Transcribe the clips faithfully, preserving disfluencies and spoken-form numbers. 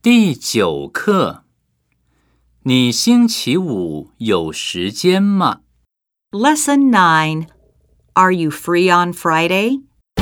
第九课，你星期五有时间吗？ Lesson nine. Are you free on Friday?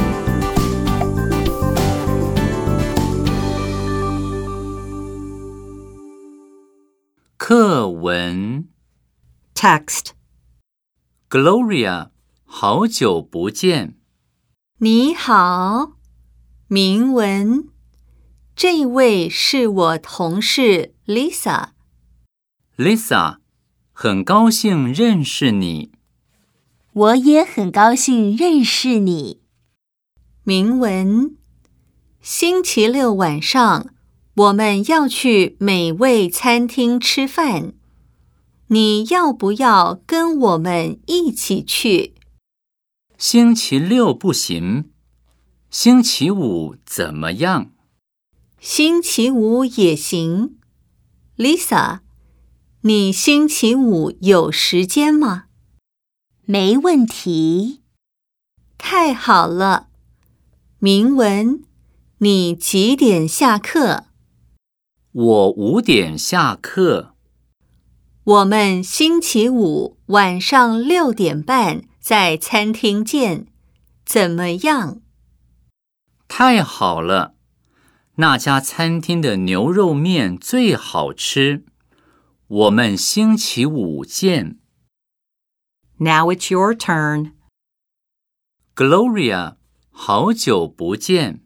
课文 Text. Gloria， 好久不见。 你好，明文。这位是我同事 Lisa。 Lisa， 很高兴认识你。 我也很高兴认识你。 明文。星期六晚上，我们要去美味餐厅吃饭。你要不要跟我们一起去？ 星期六不行，星期五怎么样？ 星期五也行。Lisa， 你星期五有时间吗？ 没问题。 太好了。明文，你几点下课？ 我五点下课。 我们星期五晚上六点半在餐厅见，怎么样？ 太好了，那家餐厅的牛肉面最好吃。我们星期五见。 Now it's your turn. Gloria， 好久不见。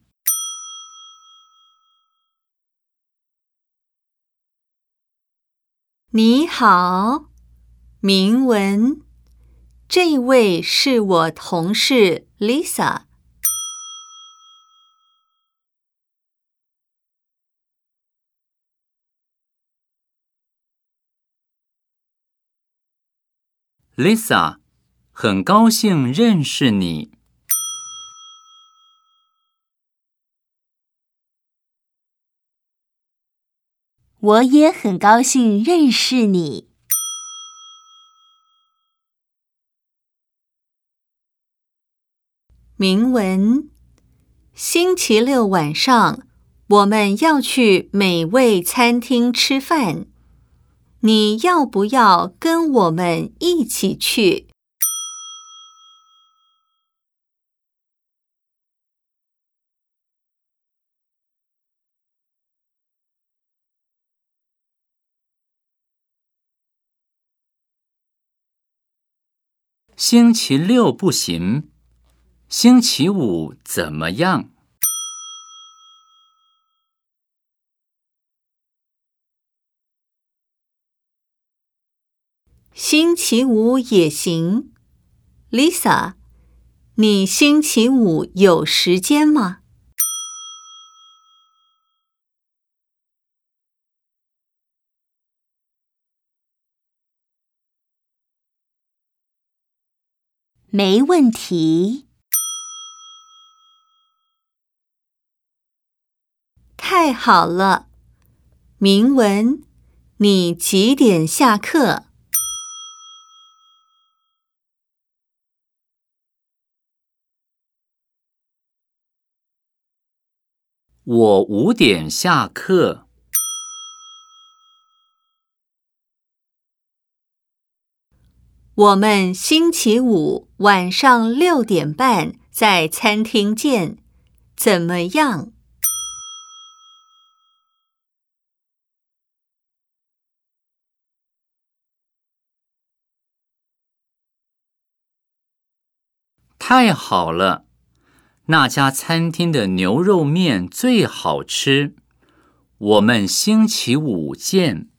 你好，明文。这位是我同事 Lisa。 Lisa， 很高兴认识你。 我也很高兴认识你。 明文。星期六晚上，我们要去美味餐厅吃饭。你要不要跟我们一起去？ 星期六不行，星期五怎么样？ 星期五也行。Lisa， 你星期五有时间吗？ 没问题。 太好了。明文，你几点下课？ 我五点下课。 我们星期五晚上六点半在餐厅见，怎么样？ 太好了，那家餐厅的牛肉面最好吃。我们星期五见。